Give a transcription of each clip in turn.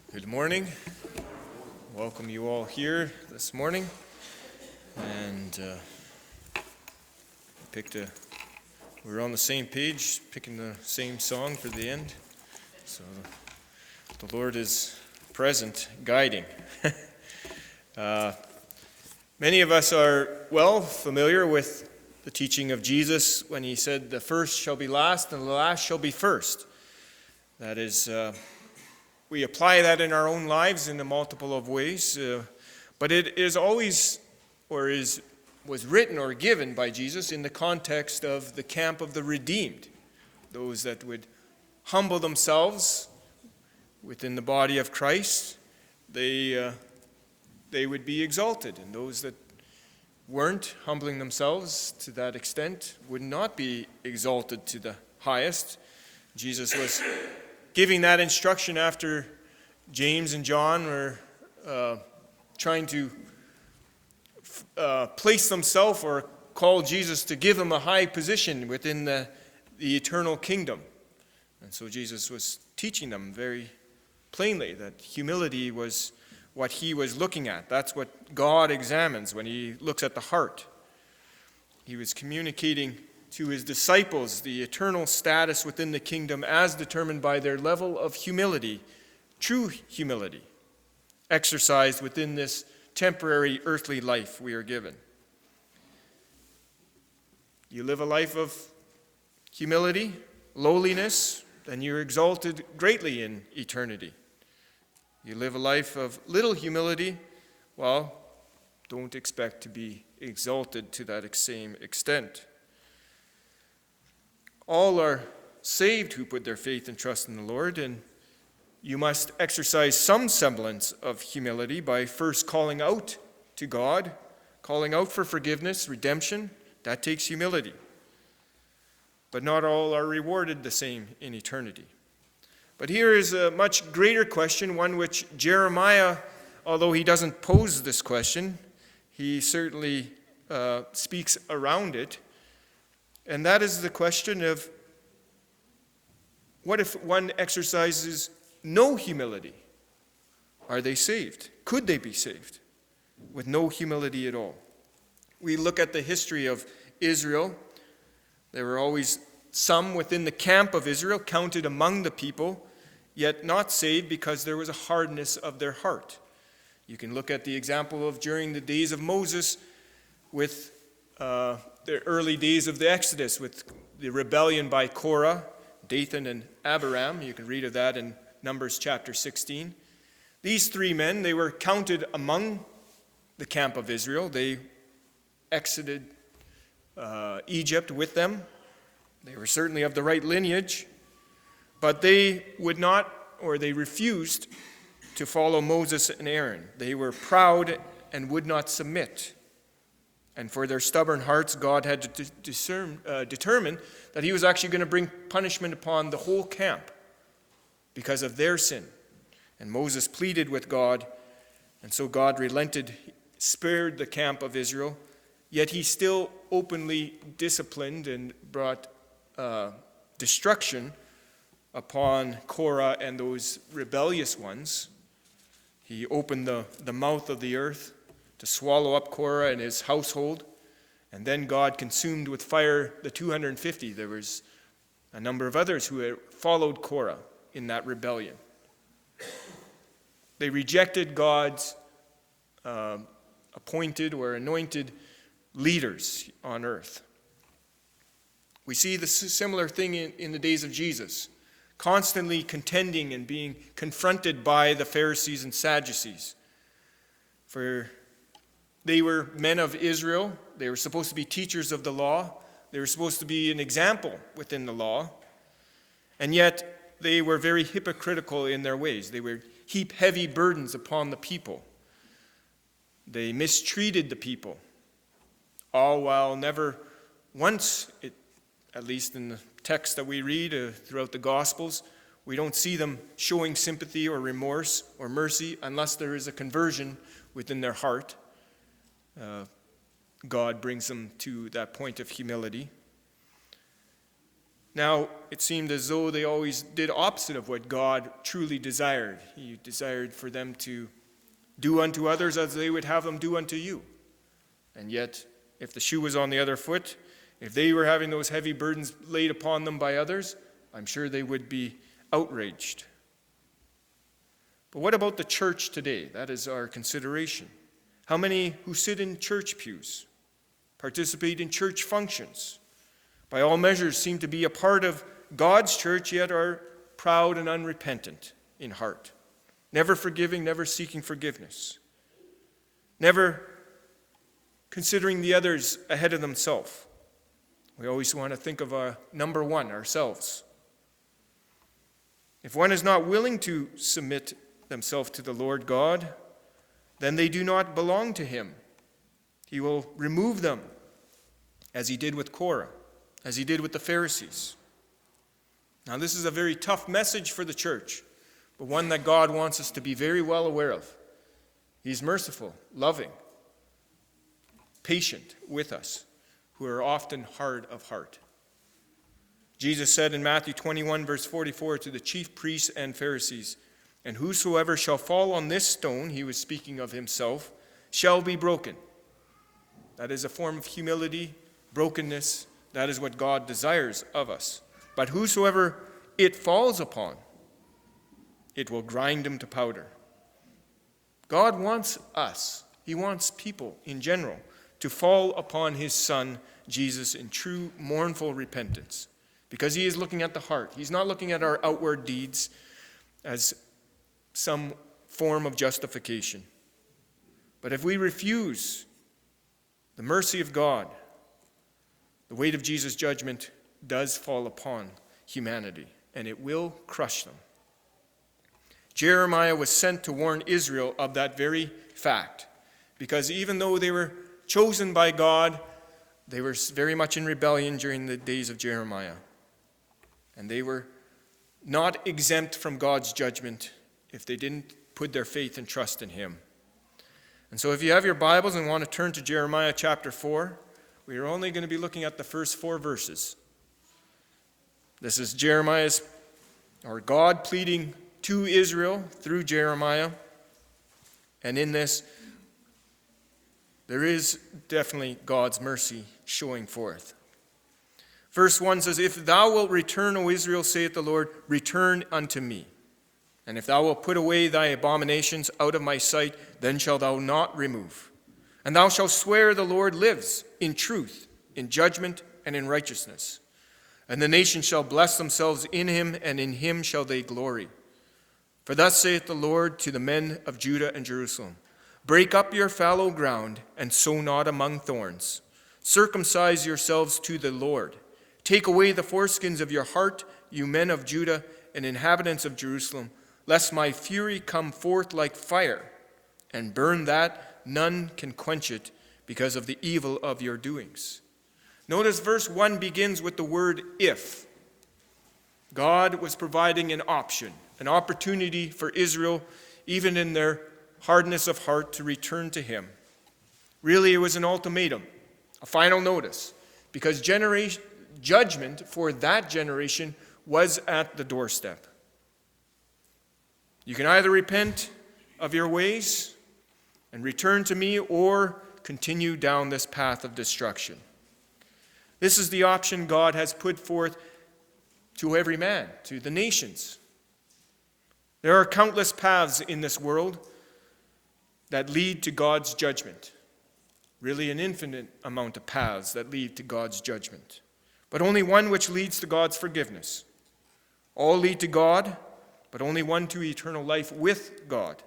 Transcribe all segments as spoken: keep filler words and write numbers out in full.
Good morning. Welcome you all here this morning. And uh, picked a, we were on the same page, picking the same song for the end. So the Lord is present, guiding. uh, many of us are well familiar with the teaching of Jesus when he said, "The first shall be last, and the last shall be first." That is, uh, we apply that in our own lives in a multiple of ways, uh, but it is always, or is, was written or given by Jesus in the context of the camp of the redeemed, those that would humble themselves within the body of Christ. They, uh, they would be exalted, and those that weren't humbling themselves to that extent would not be exalted to the highest. Jesus was giving that instruction after James and John were uh, trying to uh, place themselves or call Jesus to give him a high position within the, the eternal kingdom. And so Jesus was teaching them very plainly that humility was what he was looking at. That's what God examines when he looks at the heart. He was communicating to his disciples the eternal status within the kingdom as determined by their level of humility, true humility, exercised within this temporary earthly life we are given. You live a life of humility, lowliness, then you're exalted greatly in eternity. You live a life of little humility, well, don't expect to be exalted to that same extent. All are saved who put their faith and trust in the Lord, and you must exercise some semblance of humility by first calling out to God, calling out for forgiveness, redemption. That takes humility. But not all are rewarded the same in eternity. But here is a much greater question, one which Jeremiah, although he doesn't pose this question, he certainly uh, speaks around it. And that is the question of, what if one exercises no humility? Are they saved? Could they be saved with no humility at all? We look at the history of Israel. There were always some within the camp of Israel counted among the people, yet not saved because there was a hardness of their heart. You can look at the example of during the days of Moses with uh, the early days of the Exodus, with the rebellion by Korah, Dathan, and Abiram. You can read of that in Numbers chapter sixteen. These three men, they were counted among the camp of Israel. They exited uh, Egypt with them. They were certainly of the right lineage, but they would not, or they refused to follow Moses and Aaron. They were proud and would not submit. And for their stubborn hearts, God had to discern, uh, determine that he was actually going to bring punishment upon the whole camp because of their sin. And Moses pleaded with God, and so God relented, spared the camp of Israel, yet he still openly disciplined and brought uh, destruction upon Korah and those rebellious ones. He opened the, the mouth of the earth to swallow up Korah and his household. And then God consumed with fire the two hundred fifty. There was a number of others who had followed Korah in that rebellion. They rejected God's uh, appointed or anointed leaders on earth. We see the similar thing in, in the days of Jesus, constantly contending and being confronted by the Pharisees and Sadducees. For they were men of Israel. They were supposed to be teachers of the law. They were supposed to be an example within the law. And yet they were very hypocritical in their ways. They would heap heavy burdens upon the people. They mistreated the people, all while never once, it, at least in the text that we read uh, throughout the Gospels, we don't see them showing sympathy or remorse or mercy unless there is a conversion within their heart. Uh, God brings them to that point of humility. Now, it seemed as though they always did opposite of what God truly desired. He desired for them to do unto others as they would have them do unto you. And yet, if the shoe was on the other foot, if they were having those heavy burdens laid upon them by others, I'm sure they would be outraged. But what about the church today? That is our consideration. How many who sit in church pews, participate in church functions, by all measures seem to be a part of God's church, yet are proud and unrepentant in heart, never forgiving, never seeking forgiveness, never considering the others ahead of themselves. We always want to think of a number one, ourselves. If one is not willing to submit themselves to the Lord God, then they do not belong to him. He will remove them, as he did with Korah, as he did with the Pharisees. Now, this is a very tough message for the church, but one that God wants us to be very well aware of. He's merciful, loving, patient with us, who are often hard of heart. Jesus said in Matthew twenty-one, verse forty-four, to the chief priests and Pharisees, "And whosoever shall fall on this stone," he was speaking of himself, "shall be broken." That is a form of humility, brokenness. That is what God desires of us. But whosoever it falls upon, it will grind him to powder. God wants us, he wants people in general, to fall upon his Son, Jesus, in true mournful repentance. Because he is looking at the heart. He's not looking at our outward deeds as some form of justification. But if we refuse the mercy of God, the weight of Jesus' judgment does fall upon humanity, and it will crush them. Jeremiah was sent to warn Israel of that very fact, because even though they were chosen by God, they were very much in rebellion during the days of Jeremiah. And they were not exempt from God's judgment if they didn't put their faith and trust in him. And so if you have your Bibles and want to turn to Jeremiah chapter four, we are only going to be looking at the first four verses. This is Jeremiah's, or God pleading to Israel through Jeremiah. And in this, there is definitely God's mercy showing forth. Verse one says, "If thou wilt return, O Israel, saith the Lord, return unto me. And if thou wilt put away thy abominations out of my sight, then shalt thou not remove. And thou shalt swear the Lord lives, in truth, in judgment, and in righteousness. And the nations shall bless themselves in him, and in him shall they glory. For thus saith the Lord to the men of Judah and Jerusalem, break up your fallow ground, and sow not among thorns. Circumcise yourselves to the Lord. Take away the foreskins of your heart, you men of Judah and inhabitants of Jerusalem, lest my fury come forth like fire, and burn that none can quench it because of the evil of your doings." Notice verse one begins with the word if. God was providing an option, an opportunity for Israel, even in their hardness of heart, to return to him. Really, it was an ultimatum, a final notice, because generation, judgment for that generation was at the doorstep. You can either repent of your ways and return to me, or continue down this path of destruction. This is the option God has put forth to every man, to the nations. There are countless paths in this world that lead to God's judgment. Really an infinite amount of paths that lead to God's judgment. But only one which leads to God's forgiveness. All lead to God, but only one to eternal life with God.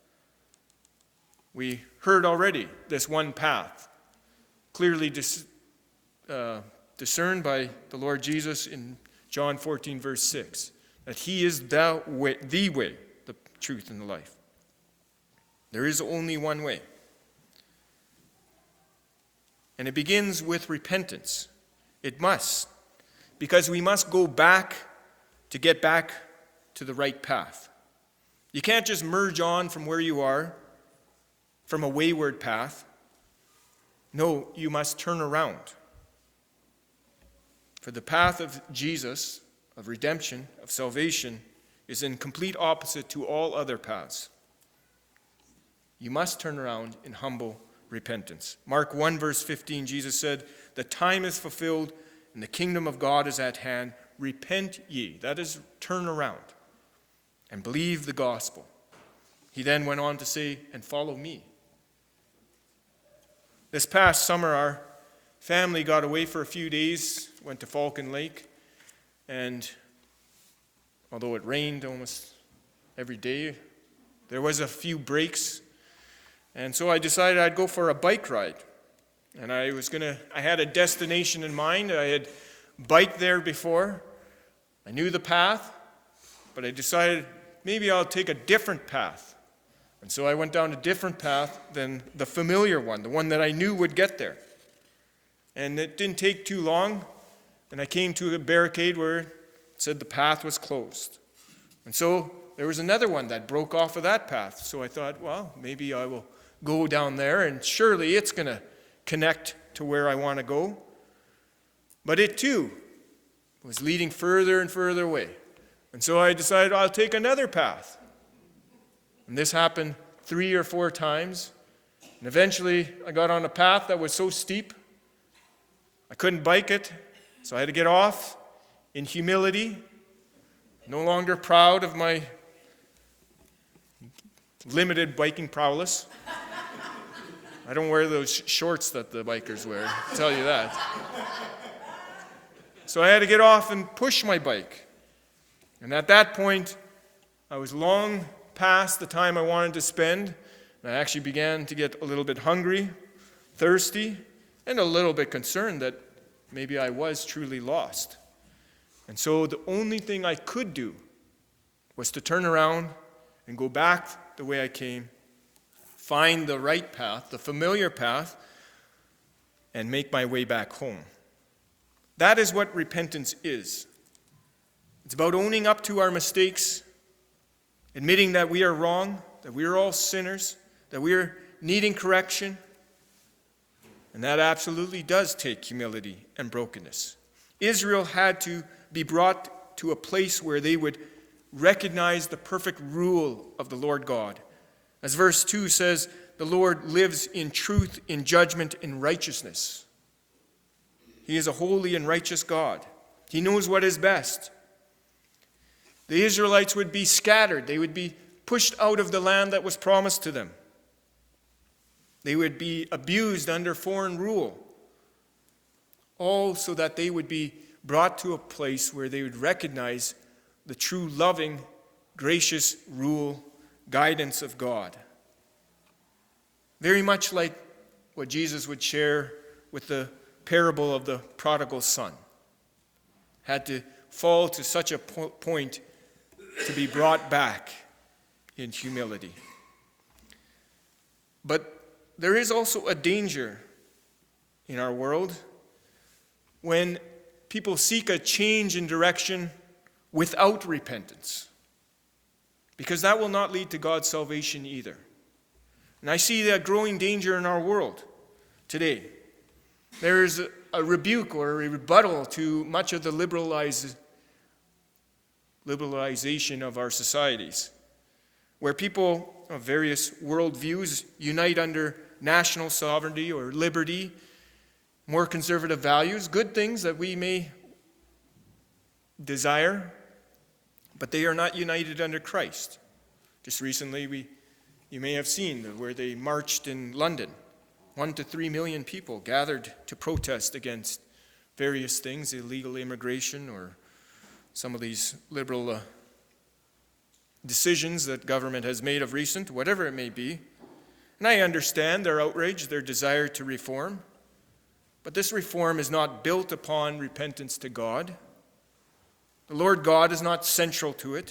We heard already this one path, clearly dis, uh, discerned by the Lord Jesus in John fourteen, verse six, that he is the way, the way, the truth, and the life. There is only one way. And it begins with repentance. It must, because we must go back to get back to the right path. You can't just merge on from where you are, from a wayward path. No, you must turn around. For the path of Jesus, of redemption, of salvation, is in complete opposite to all other paths. You must turn around in humble repentance. Mark one, verse fifteen, Jesus said, "The time is fulfilled, and the kingdom of God is at hand. Repent ye," that is, turn around, "and believe the gospel." He then went on to say, "and follow me." This past summer, our family got away for a few days, went to Falcon Lake, and although it rained almost every day, there was a few breaks, and so I decided I'd go for a bike ride. And I was gonna, I had a destination in mind. I had biked there before. I knew the path, but I decided maybe I'll take a different path. And so I went down a different path than the familiar one, the one that I knew would get there. And it didn't take too long, and I came to a barricade where it said the path was closed. And so there was another one that broke off of that path. So I thought, well, maybe I will go down there, and surely it's going to connect to where I want to go. But it too was leading further and further away. And so I decided I'll take another path. And this happened three or four times. And eventually I got on a path that was so steep I couldn't bike it, so I had to get off in humility, no longer proud of my limited biking prowess. I don't wear those shorts that the bikers wear, I'll tell you that. So I had to get off and push my bike. And at that point, I was long past the time I wanted to spend, and I actually began to get a little bit hungry, thirsty, and a little bit concerned that maybe I was truly lost. And so the only thing I could do was to turn around and go back the way I came, find the right path, the familiar path, and make my way back home. That is what repentance is. It's about owning up to our mistakes, admitting that we are wrong, that we are all sinners, that we are needing correction. And that absolutely does take humility and brokenness. Israel had to be brought to a place where they would recognize the perfect rule of the Lord God. As verse two says, the Lord lives in truth, in judgment, in righteousness. He is a holy and righteous God. He knows what is best. The Israelites would be scattered. They would be pushed out of the land that was promised to them. They would be abused under foreign rule, all so that they would be brought to a place where they would recognize the true loving, gracious rule, guidance of God. Very much like what Jesus would share with the parable of the prodigal son. Had to fall to such a po- point to be brought back in humility. But there is also a danger in our world when people seek a change in direction without repentance, because that will not lead to God's salvation either. And I see that growing danger in our world today. There is a, a rebuke or a rebuttal to much of the liberalize, liberalization of our societies, where people of various worldviews unite under national sovereignty or liberty, more conservative values, good things that we may desire, but they are not united under Christ. Just recently, we, you may have seen where they marched in London. One to three million people gathered to protest against various things, illegal immigration or some of these liberal uh, decisions that government has made of recent, whatever it may be. And I understand their outrage, their desire to reform. But this reform is not built upon repentance to God. The Lord God is not central to it.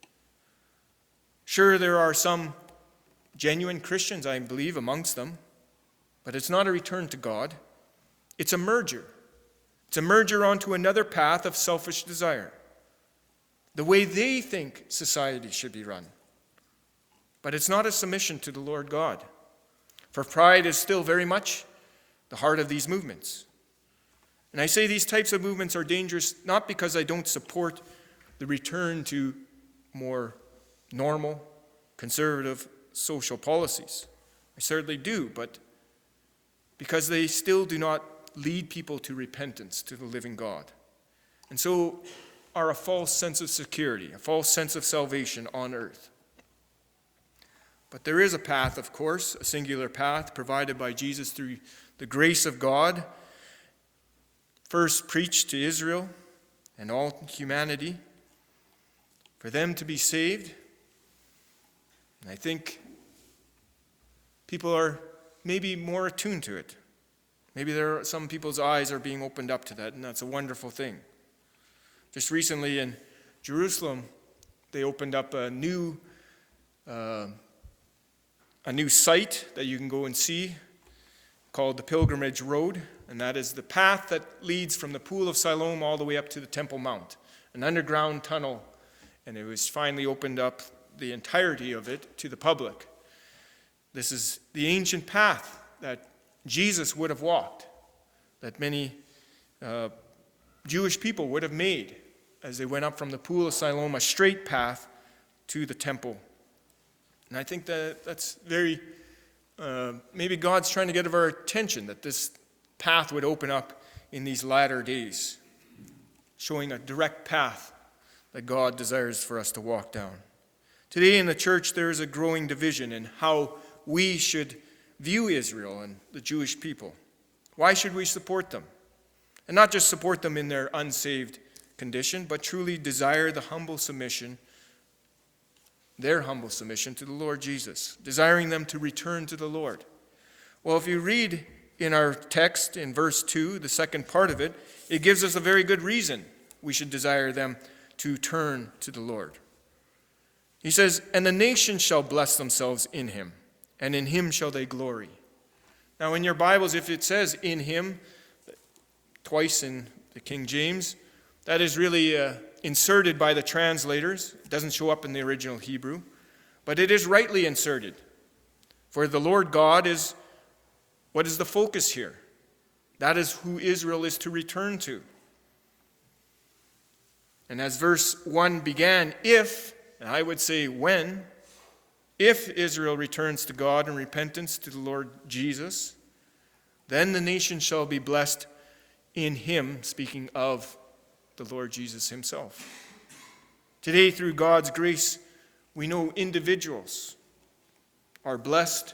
Sure, there are some genuine Christians, I believe, amongst them. But it's not a return to God. It's a merger. It's a merger onto another path of selfish desire. The way they think society should be run. But it's not a submission to the Lord God. For pride is still very much the heart of these movements. And I say these types of movements are dangerous not because I don't support the return to more normal, conservative social policies. I certainly do, but because they still do not lead people to repentance, to the living God. And so are a false sense of security, a false sense of salvation on earth. But there is a path, of course, a singular path provided by Jesus through the grace of God, first preached to Israel and all humanity, for them to be saved. And I think people are maybe more attuned to it. Maybe there are some people's eyes are being opened up to that, and that's a wonderful thing. Just recently in Jerusalem, they opened up a new uh, a new site that you can go and see called the Pilgrimage Road, and that is the path that leads from the Pool of Siloam all the way up to the Temple Mount, an underground tunnel, and it was finally opened up, the entirety of it, to the public. This is the ancient path that Jesus would have walked, that many uh, Jewish people would have made as they went up from the Pool of Siloam, a straight path to the temple. And I think that that's very, uh, maybe God's trying to get our attention, that this path would open up in these latter days, showing a direct path that God desires for us to walk down. Today in the church, there is a growing division in how we should view Israel and the Jewish people. Why should we support them? And not just support them in their unsaved condition, but truly desire the humble submission, their humble submission to the Lord Jesus, desiring them to return to the Lord. Well, if you read in our text in verse two, the second part of it, it gives us a very good reason we should desire them to turn to the Lord. He says, "And the nations shall bless themselves in him, and in him shall they glory." Now in your Bibles, if it says "in him," twice in the King James, that is really uh, inserted by the translators. It doesn't show up in the original Hebrew, but it is rightly inserted. For the Lord God is, what is the focus here? That is who Israel is to return to. And as verse one began, if, and I would say when, if Israel returns to God in repentance to the Lord Jesus, then the nation shall be blessed in him, speaking of the Lord Jesus himself. Today, through God's grace, we know individuals are blessed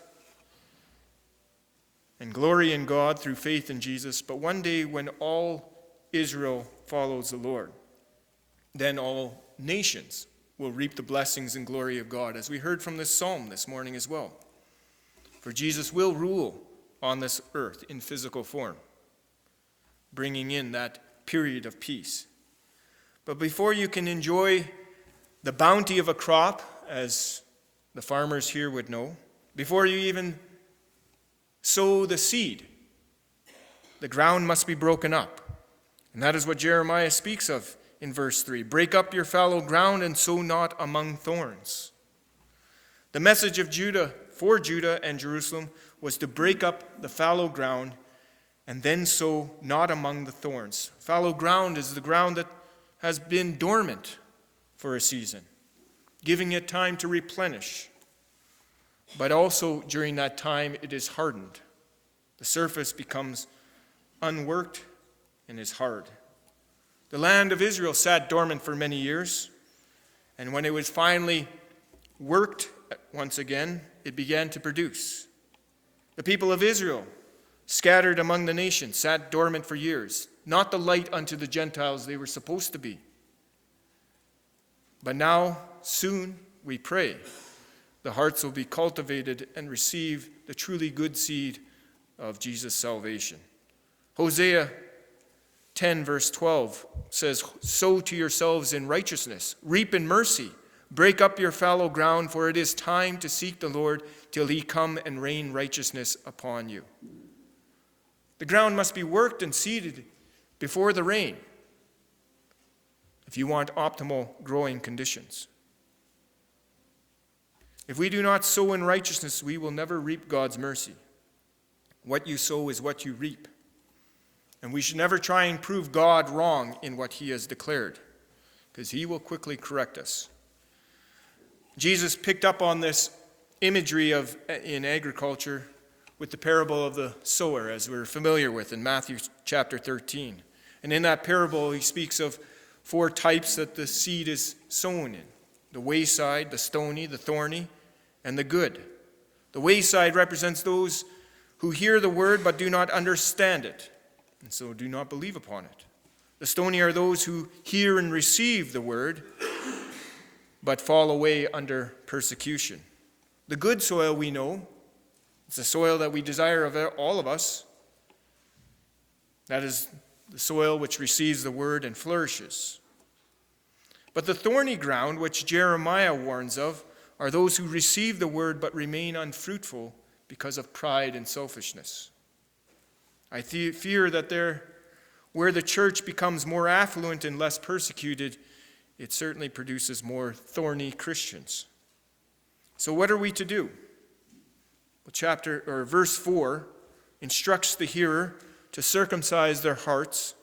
and glory in God through faith in Jesus. But one day when all Israel follows the Lord, then all nations will reap the blessings and glory of God, as we heard from this psalm this morning as well. For Jesus will rule on this earth in physical form, bringing in that period of peace. But before you can enjoy the bounty of a crop, as the farmers here would know, before you even sow the seed, the ground must be broken up. And that is what Jeremiah speaks of in verse three. "Break up your fallow ground and sow not among thorns." The message of Judah, for Judah and Jerusalem, was to break up the fallow ground and then sow not among the thorns. Fallow ground is the ground that has been dormant for a season, giving it time to replenish. But also during that time it is hardened. The surface becomes unworked and is hard. The land of Israel sat dormant for many years, and when it was finally worked once again, it began to produce. The people of Israel, scattered among the nations, sat dormant for years, not the light unto the Gentiles they were supposed to be. But now, soon, we pray, the hearts will be cultivated and receive the truly good seed of Jesus' salvation. Hosea ten, verse twelve says, "Sow to yourselves in righteousness, reap in mercy, break up your fallow ground, for it is time to seek the Lord till he come and rain righteousness upon you." The ground must be worked and seeded before the rain if you want optimal growing conditions. If we do not sow in righteousness, we will never reap God's mercy. What you sow is what you reap. And we should never try and prove God wrong in what he has declared, because he will quickly correct us. Jesus picked up on this imagery of in agriculture with the parable of the sower, as we're familiar with in Matthew chapter thirteen. And in that parable, he speaks of four types that the seed is sown in: the wayside, the stony, the thorny, and the good. The wayside represents those who hear the word but do not understand it, and so do not believe upon it. The stony are those who hear and receive the word, but fall away under persecution. The good soil, we know, it's the soil that we desire of all of us. That is the soil which receives the word and flourishes. But the thorny ground, which Jeremiah warns of, are those who receive the word but remain unfruitful because of pride and selfishness. I th- fear that there, where the church becomes more affluent and less persecuted, it certainly produces more thorny Christians. So what are we to do? Well, chapter or verse four instructs the hearer to circumcise their hearts,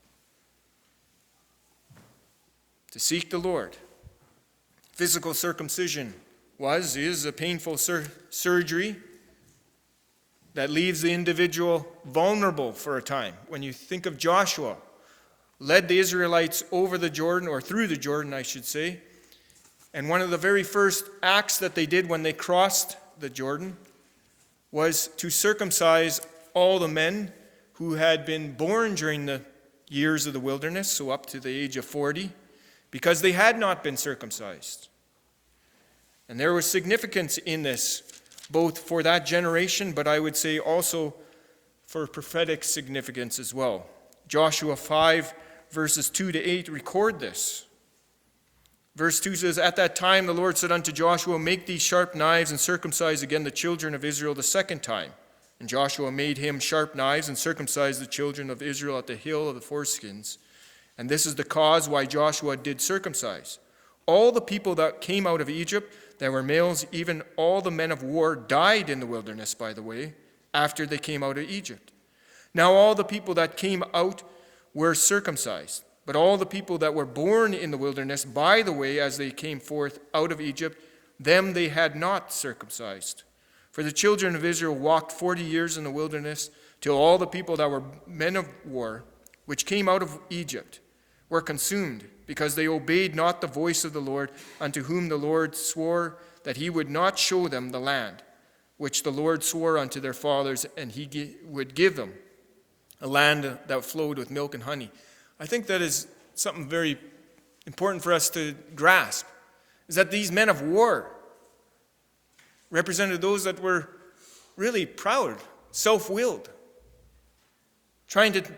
to seek the Lord. Physical circumcision was, is a painful sur- surgery that leaves the individual vulnerable for a time. When you think of Joshua, led the Israelites over the Jordan, or through the Jordan, I should say, and one of the very first acts that they did when they crossed the Jordan was to circumcise all the men who had been born during the years of the wilderness, so up to the age of forty, because they had not been circumcised. And there was significance in this, both for that generation, but I would say also for prophetic significance as well. Joshua five, verses two to eight record this. Verse two says, "At that time the Lord said unto Joshua, Make these sharp knives, and circumcise again the children of Israel the second time. And Joshua made him sharp knives, and circumcised the children of Israel at the hill of the foreskins. And this is the cause why Joshua did circumcise. All the people that came out of Egypt, that were males, even all the men of war, died in the wilderness, by the way, after they came out of Egypt. Now all the people that came out were circumcised, but all the people that were born in the wilderness, by the way, as they came forth out of Egypt, them they had not circumcised. For the children of Israel walked forty years in the wilderness, till all the people that were men of war, which came out of Egypt, were consumed, because they obeyed not the voice of the Lord, unto whom the Lord swore that he would not show them the land, which the Lord swore unto their fathers, and he gi- would give them, a land that flowed with milk and honey." I think that is something very important for us to grasp, is that these men of war represented those that were really proud, self-willed, trying to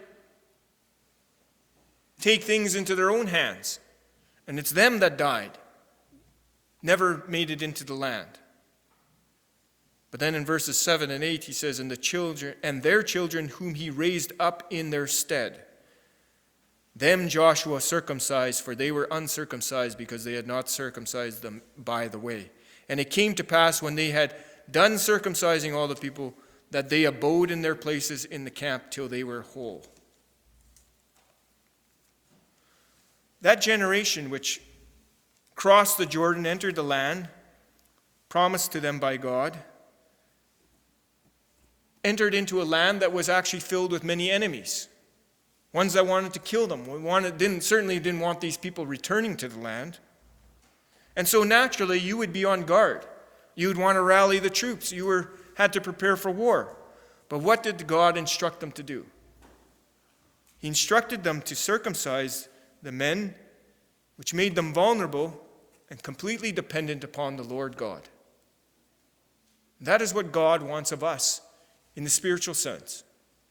take things into their own hands. And it's them that died, never made it into the land. But then in verses seven and eight, he says, and the children and their children whom he raised up in their stead, them Joshua circumcised, for they were uncircumcised, because they had not circumcised them by the way. And it came to pass, when they had done circumcising all the people, that they abode in their places in the camp till they were whole. That generation which crossed the Jordan, entered the land promised to them by God, entered into a land that was actually filled with many enemies, ones that wanted to kill them. We wanted, didn't, certainly didn't want these people returning to the land. And so naturally, you would be on guard. You would want to rally the troops. You were had to prepare for war. But what did God instruct them to do? He instructed them to circumcise the men, which made them vulnerable and completely dependent upon the Lord God. That is what God wants of us in the spiritual sense.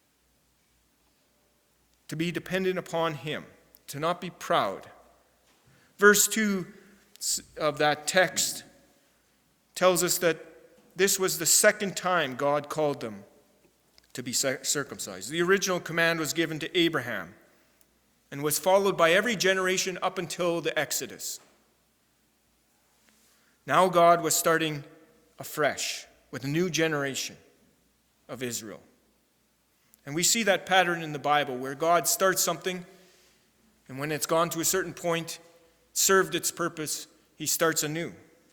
To be dependent upon him, to not be proud. Verse two of that text tells us that this was the second time God called them to be circumcised. The original command was given to Abraham and was followed by every generation up until the Exodus. Now God was starting afresh with a new generation of Israel. And we see that pattern in the Bible where God starts something, and when it's gone to a certain point, served its purpose, he starts anew.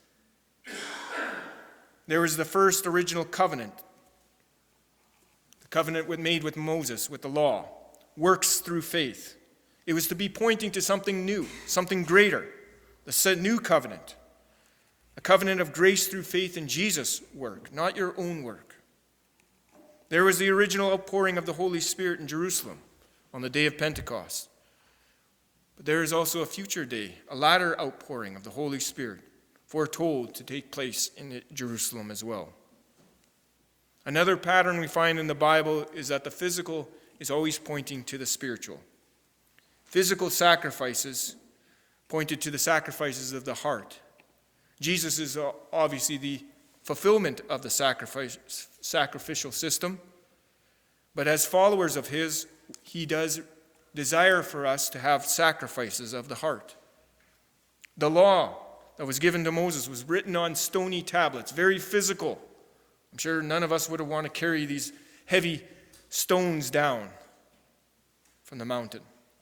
There was the first original covenant, the covenant made with Moses, with the law, works through faith. It was to be pointing to something new, something greater, the new covenant, a covenant of grace through faith in Jesus' work, not your own work. There was the original outpouring of the Holy Spirit in Jerusalem on the day of Pentecost. But there is also a future day, a latter outpouring of the Holy Spirit, foretold to take place in Jerusalem as well. Another pattern we find in the Bible is that the physical is always pointing to the spiritual. Physical sacrifices pointed to the sacrifices of the heart. Jesus is obviously the fulfillment of the sacrifice, sacrificial system, but as followers of his, he does desire for us to have sacrifices of the heart. The law that was given to Moses was written on stony tablets, very physical. I'm sure none of us would have wanted to carry these heavy stones down from the mountain.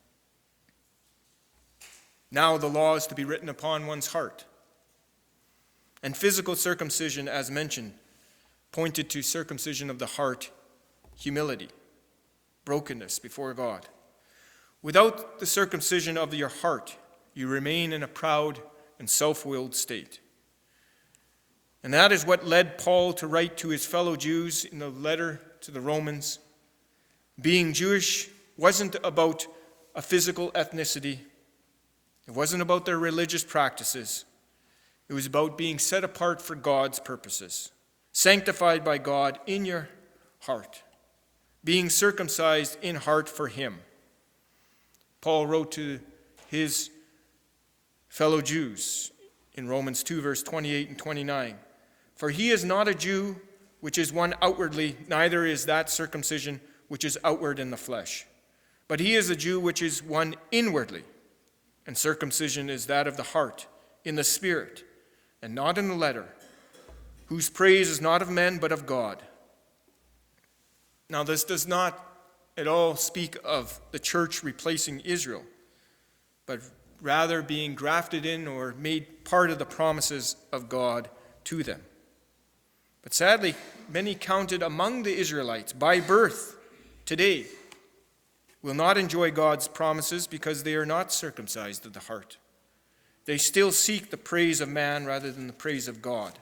Now the law is to be written upon one's heart. And physical circumcision, as mentioned, pointed to circumcision of the heart, humility, brokenness before God. Without the circumcision of your heart, you remain in a proud and self-willed state. And that is what led Paul to write to his fellow Jews in the letter to the Romans. Being Jewish wasn't about a physical ethnicity. It wasn't about their religious practices. It was about being set apart for God's purposes, sanctified by God in your heart, being circumcised in heart for him. Paul wrote to his fellow Jews in Romans two, verse twenty-eight and twenty-nine, "For he is not a Jew which is one outwardly, neither is that circumcision which is outward in the flesh. But he is a Jew which is one inwardly, and circumcision is that of the heart, in the spirit, and not in the letter, whose praise is not of men but of God." Now this does not at all speak of the church replacing Israel, but rather being grafted in or made part of the promises of God to them. But sadly, many counted among the Israelites by birth today will not enjoy God's promises because they are not circumcised of the heart. They still seek the praise of man rather than the praise of God.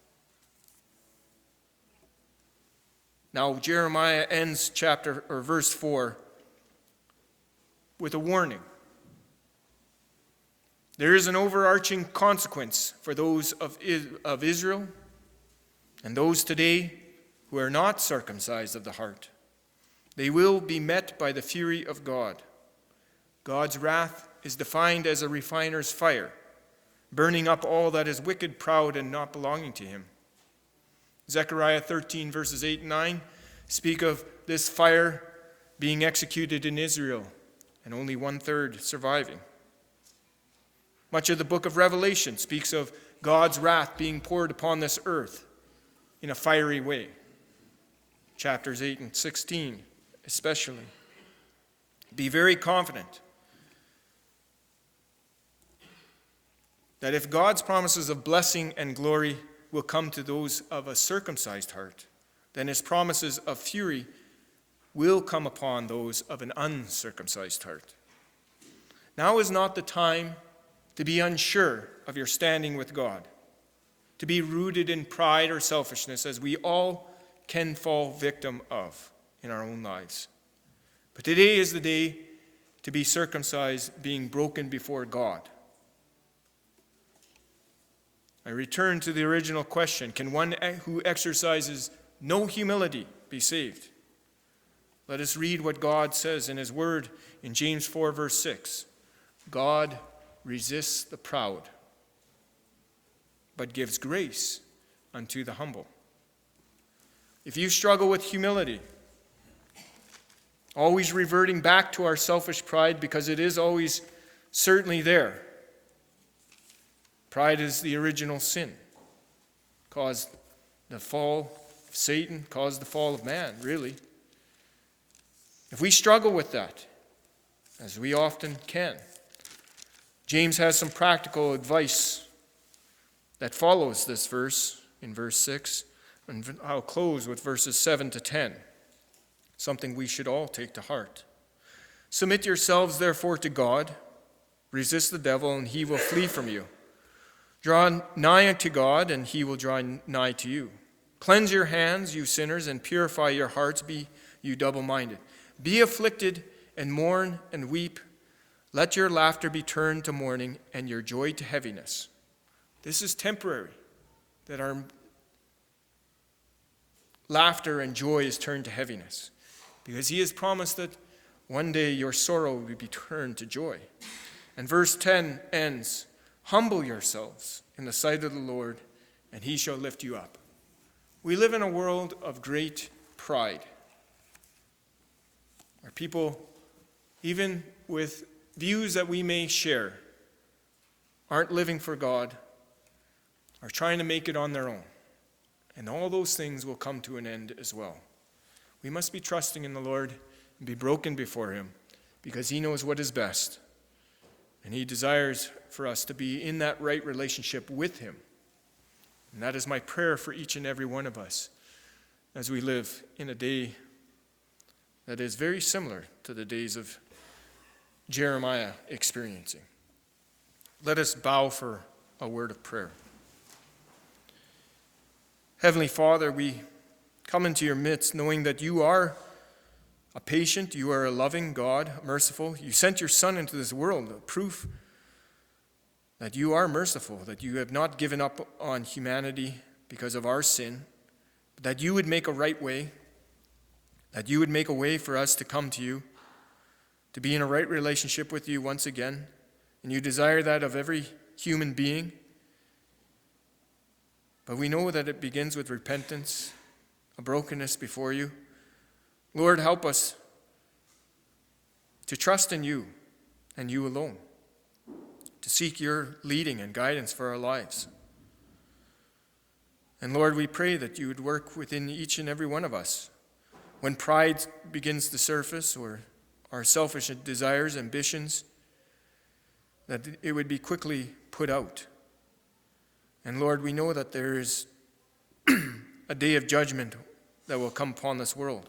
Now, Jeremiah ends chapter or verse four with a warning. There is an overarching consequence for those of of Israel and those today who are not circumcised of the heart. They will be met by the fury of God. God's wrath is defined as a refiner's fire, burning up all that is wicked, proud, and not belonging to him. Zechariah thirteen, verses eight and nine speak of this fire being executed in Israel, and only one-third surviving. Much of the book of Revelation speaks of God's wrath being poured upon this earth in a fiery way. Chapters eight and sixteen especially. Be very confident that if God's promises of blessing and glory will come to those of a circumcised heart, then his promises of fury will come upon those of an uncircumcised heart. Now is not the time to be unsure of your standing with God, to be rooted in pride or selfishness, as we all can fall victim of in our own lives. But today is the day to be circumcised, being broken before God. I return to the original question: can one who exercises no humility be saved? Let us read what God says in his word in James four, verse six. God resists the proud, but gives grace unto the humble. If you struggle with humility, always reverting back to our selfish pride, because it is always certainly there. Pride is the original sin. Caused the fall of Satan, caused the fall of man, really. If we struggle with that, as we often can, James has some practical advice that follows this verse in verse six, and I'll close with verses seven to ten, something we should all take to heart. Submit yourselves, therefore, to God. Resist the devil, and he will flee from you. Draw nigh to God, and he will draw nigh to you. Cleanse your hands, you sinners, and purify your hearts, be you double-minded. Be afflicted, and mourn, and weep. Let your laughter be turned to mourning, and your joy to heaviness. This is temporary, that our laughter and joy is turned to heaviness, because he has promised that one day your sorrow will be turned to joy. And verse ten ends, humble yourselves in the sight of the Lord, and he shall lift you up. We live in a world of great pride, where people, even with views that we may share, aren't living for God, are trying to make it on their own. And all those things will come to an end as well. We must be trusting in the Lord and be broken before him, because he knows what is best. And he desires for us to be in that right relationship with him. And that is my prayer for each and every one of us as we live in a day that is very similar to the days of Jeremiah experiencing. Let us bow for a word of prayer. Heavenly Father, we come into your midst knowing that you are a patient, you are a loving God, merciful. You sent your Son into this world, a proof that you are merciful, that you have not given up on humanity because of our sin, but that you would make a right way, that you would make a way for us to come to you, to be in a right relationship with you once again. And you desire that of every human being. But we know that it begins with repentance, a brokenness before you. Lord, help us to trust in you and you alone, to seek your leading and guidance for our lives. And Lord, we pray that you would work within each and every one of us. When pride begins to surface, or our selfish desires, ambitions, that it would be quickly put out. And Lord, we know that there is a day of judgment that will come upon this world.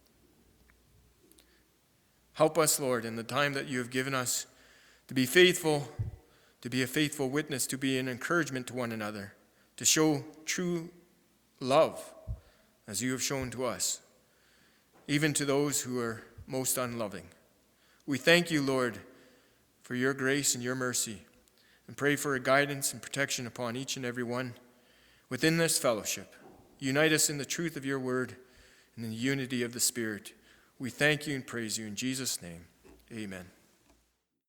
Help us, Lord, in the time that you have given us to be faithful, to be a faithful witness, to be an encouragement to one another, to show true love as you have shown to us, even to those who are most unloving. We thank you, Lord, for your grace and your mercy, and pray for a guidance and protection upon each and every one within this fellowship. Unite us in the truth of your word and in the unity of the Spirit. We thank you and praise you in Jesus' name. Amen.